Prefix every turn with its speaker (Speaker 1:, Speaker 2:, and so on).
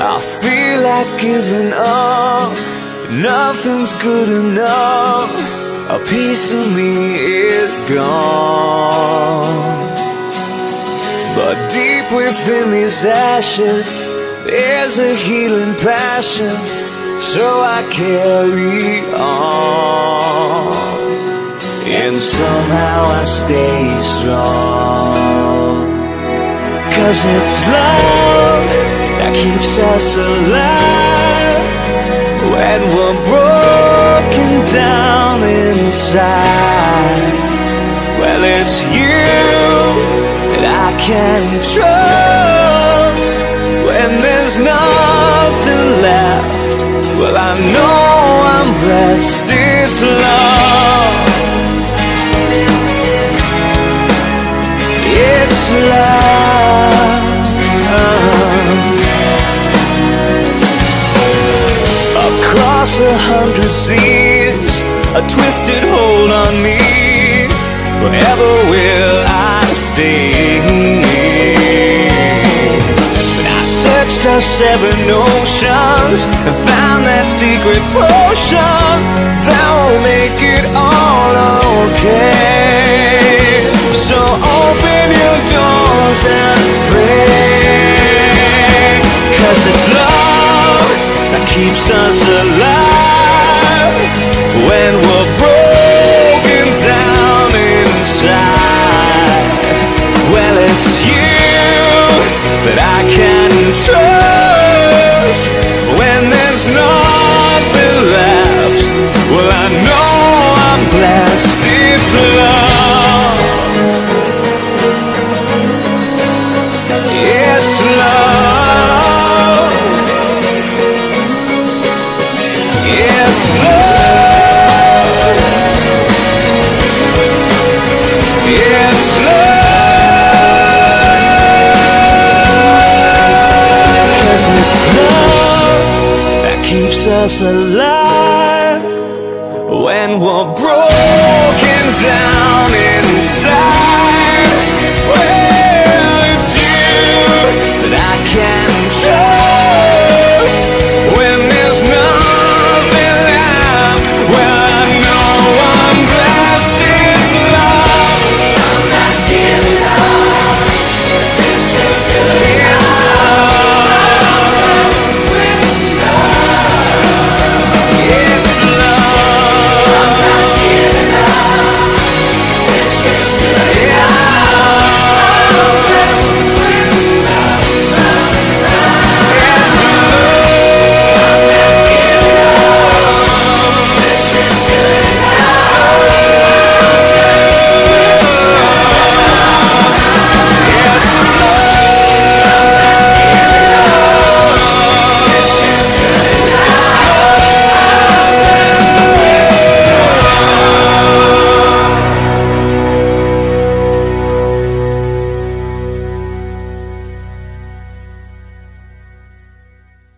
Speaker 1: I feel like giving up, nothing's good enough. A piece of me is gone, but deep within these ashes there's a healing passion, so I carry on. And somehow I stay strong, 'cause it's love that keeps us alive when we're broken down inside. Well, it's you that I can trust when there's nothing left. Well, I know I'm blessed, it's love. It's love. Across 100 seas, a twisted hold on me. Forever will I stay. But I searched our 7 oceans and found that secret potion that will make it all okay. So open your doors and pray, 'cause it's love that keeps us alive when we're broken down inside. Well, it's you that I can trust when there's nothing left. Well, I know I'm blessed, it's love. It's love. It's love. It's love. 'Cause it's love that keeps us alive